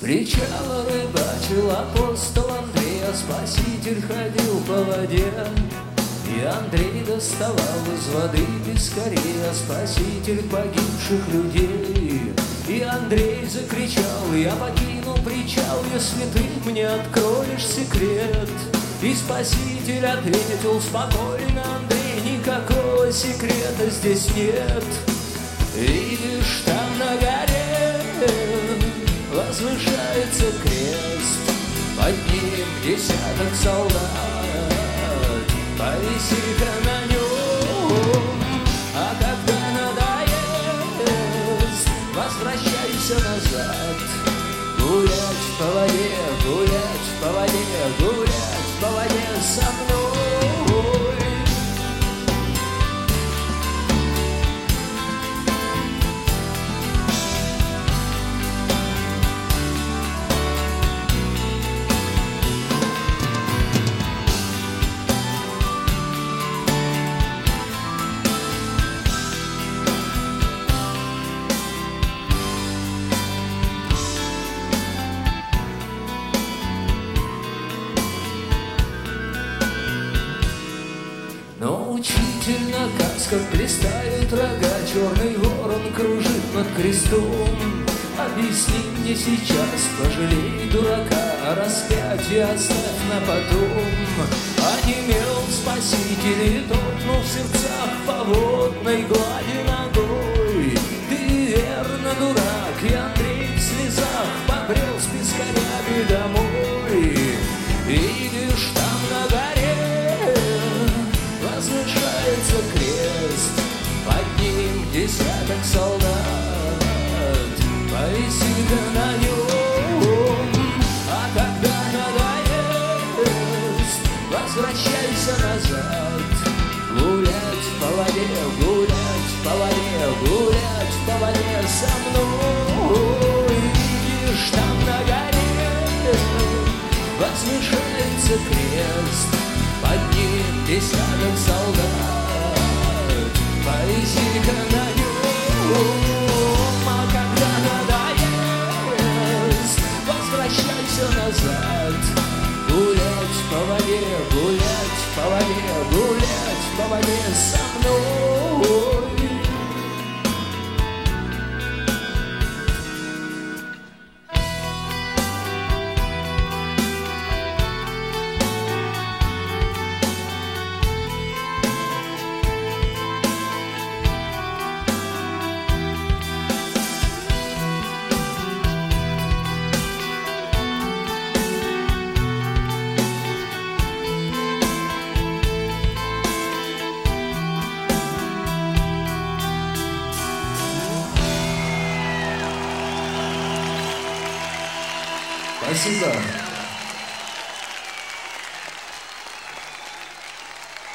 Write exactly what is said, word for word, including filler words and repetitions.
причала рыбачил апостол Андрей, а Спаситель ходил по воде. И Андрей доставал из воды пескарей, а Спаситель погибших людей. И Андрей закричал: я покину причал, если ты мне откроешь секрет. И Спаситель ответил спокойно: Андрей, никакого секрета здесь нет. Видишь, там на горе возвышается крест, под ним десяток солдат, повиси-ка на нем. А когда надоест, возвращайся назад. Гулять по воде, гулять по воде, гулять по воде со мной. Но учитель на касках блистают рога, черный ворон кружит над крестом. Объясни мне сейчас, пожалей дурака, а распятие оставь на потом. Онемел Спаситель и топнул в сердцах по водной глади ногой. Ты верно дурак, и Андрей в слезах побрел с пескарями домой. Видишь, там на горе возвышается крест, под ним десяток солдат, повиси-ка на нем. А когда надоест, возвращайся назад. Гулять по воде, гулять по воде, гулять по воде со мной. Видишь, там на горе возвышается крест, под ним десяток солдат, повиси-ка на нем. А когда надоест, возвращайся назад. Гулять по воде, гулять по воде, гулять по воде со мной. Спасибо.